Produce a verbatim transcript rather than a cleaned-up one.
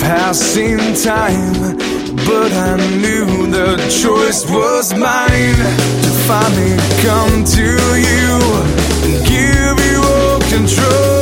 passing time, but I knew the choice was mine to finally come to you and give you all control.